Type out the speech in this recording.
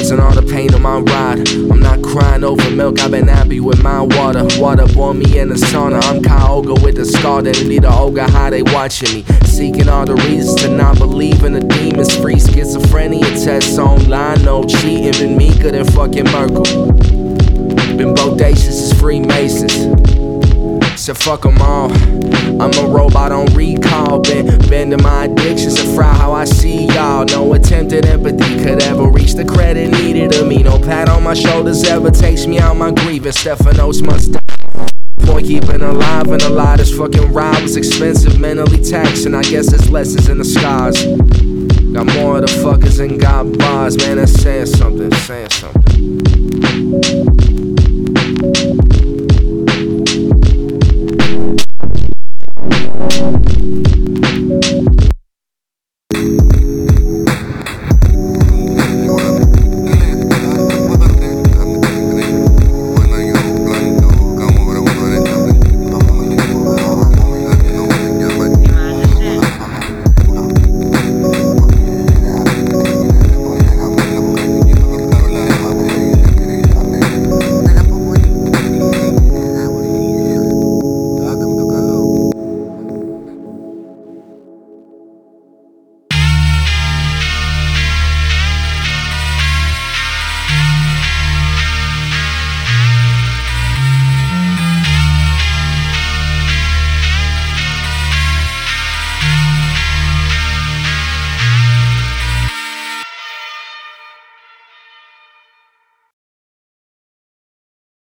and all the pain on my ride. I'm not crying over milk, I've been happy with my water. Water born me in the sauna. I'm Kyogre with the scar that need a ogre, how they watching me. Seeking all the reasons to not believe in the demons. Free schizophrenia tests online, no cheating. Been Mika than fucking Merkel. Been bodacious as Freemasons. Said fuck them all. I'm a robot on recall. Been bending my addictions and fry how I see y'all. No attempted empathy could ever reach the credit needed of me. No pat on my shoulders ever takes me out my grievance. Stephanos must die. Boy, keeping alive and alive. This fucking ride was expensive, mentally taxing. I guess there's lessons in the skies. Got more of the fuckers and got bars. Man, that's saying something, saying something.